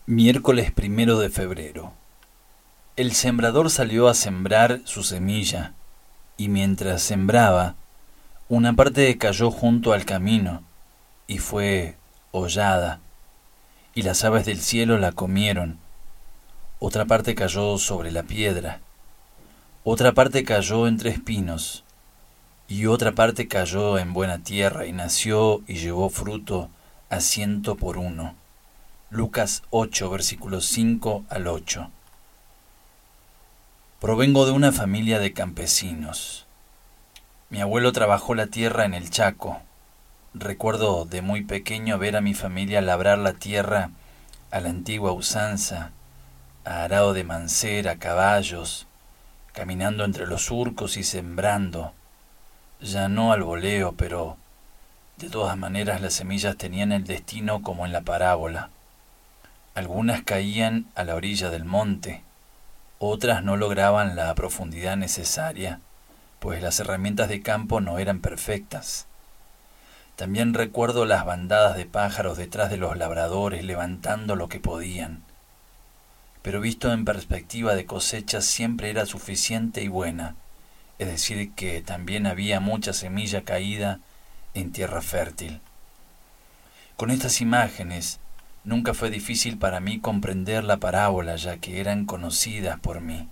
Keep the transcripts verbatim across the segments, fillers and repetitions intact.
Miércoles primero de febrero. El sembrador salió a sembrar su semilla, y mientras sembraba, una parte cayó junto al camino, y fue hollada, y las aves del cielo la comieron. Otra parte cayó sobre la piedra, otra parte cayó entre espinos, y otra parte cayó en buena tierra, y nació y llevó fruto a ciento por uno. Lucas ocho, versículos cinco al ocho. Provengo de una familia de campesinos. Mi abuelo trabajó la tierra en el Chaco. Recuerdo de muy pequeño ver a mi familia labrar la tierra a la antigua usanza, a arado de mancera, a caballos, caminando entre los surcos y sembrando. Ya no al voleo, pero de todas maneras las semillas tenían el destino como en la parábola. Algunas caían a la orilla del monte, otras no lograban la profundidad necesaria, pues las herramientas de campo no eran perfectas. También recuerdo las bandadas de pájaros detrás de los labradores levantando lo que podían. Pero visto en perspectiva de cosecha siempre era suficiente y buena, es decir que también había mucha semilla caída en tierra fértil. Con estas imágenes nunca fue difícil para mí comprender la parábola, ya que eran conocidas por mí.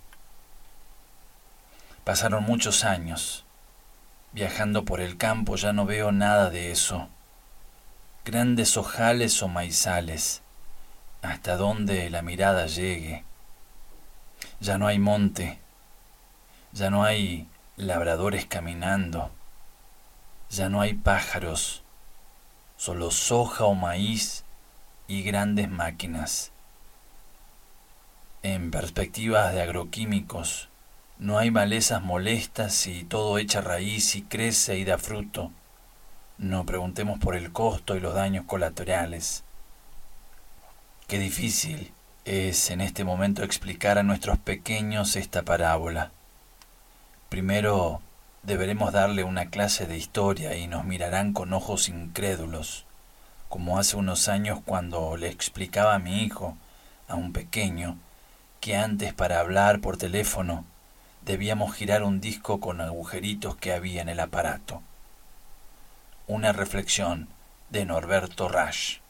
Pasaron muchos años. Viajando por el campo ya no veo nada de eso. Grandes ojales o maizales, hasta donde la mirada llegue. Ya no hay monte, ya no hay labradores caminando, ya no hay pájaros, solo soja o maíz y grandes máquinas. En perspectivas de agroquímicos, no hay malezas molestas y todo echa raíz y crece y da fruto. No preguntemos por el costo y los daños colaterales. Qué difícil es en este momento explicar a nuestros pequeños esta parábola. Primero deberemos darle una clase de historia y nos mirarán con ojos incrédulos, como hace unos años cuando le explicaba a mi hijo, a un pequeño, que antes para hablar por teléfono debíamos girar un disco con agujeritos que había en el aparato. Una reflexión de Norberto Rasch.